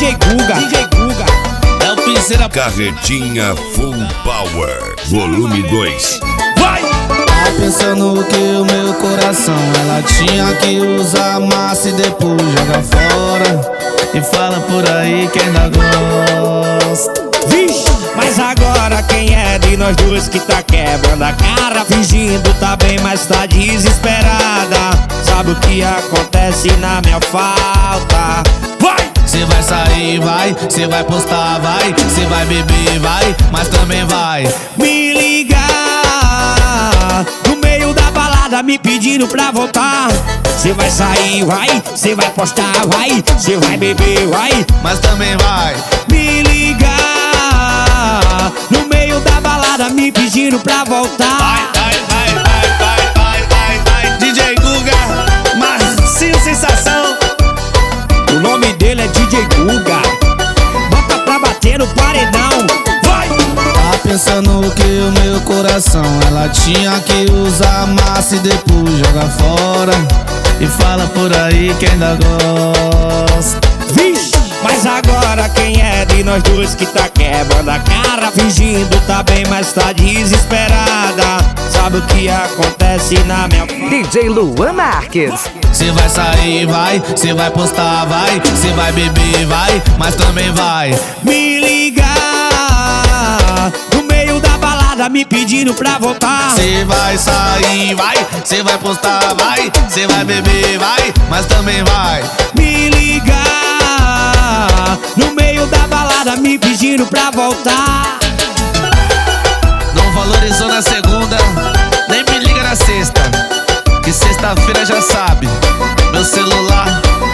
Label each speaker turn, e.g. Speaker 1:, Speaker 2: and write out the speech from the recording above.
Speaker 1: DJ Guga, DJ Guga.
Speaker 2: É o pincel.
Speaker 3: Carretinha Full Power, volume 2.
Speaker 2: Vai!
Speaker 4: Tá pensando que o meu coração ela tinha que usar massa e depois joga fora. E fala por aí que ainda gosta.
Speaker 1: Vixe, mas agora quem é de nós dois que tá quebrando a cara? Fingindo tá bem, mas tá desesperada. Sabe o que acontece na minha falta?
Speaker 2: Vai!
Speaker 4: Cê vai sair, vai, cê vai postar, vai, cê vai beber, vai, mas também vai
Speaker 1: me ligar no meio da balada me pedindo pra voltar. Cê vai sair, vai, cê vai postar, vai, cê vai beber, vai,
Speaker 4: mas também vai
Speaker 1: me ligar no meio da balada me pedindo pra voltar.
Speaker 2: Vai, DJ Guga, Marcinho Sensação.
Speaker 1: O nome dele é DJ Guga. Bota pra bater no paredão.
Speaker 2: Vai!
Speaker 4: Tá pensando que o meu coração ela tinha que usar massa e depois joga fora. E fala por aí que ainda gosta.
Speaker 1: Vixe, mas agora quem é de nós dois que tá quebrando a cara? Fingindo tá bem, mas tá desesperada. Sabe o que acontece na minha
Speaker 5: DJ Luan Marques.
Speaker 4: Cê vai sair, vai, cê vai postar, vai, cê vai beber, vai, mas também vai
Speaker 1: me ligar no meio da balada me pedindo pra voltar.
Speaker 4: Cê vai sair, vai, cê vai postar, vai, cê vai beber, vai, mas também vai
Speaker 1: me ligar no meio da balada me pedindo pra voltar.
Speaker 4: Não valorizou na segunda, nem me liga na sexta, que sexta-feira já sabe, meu celular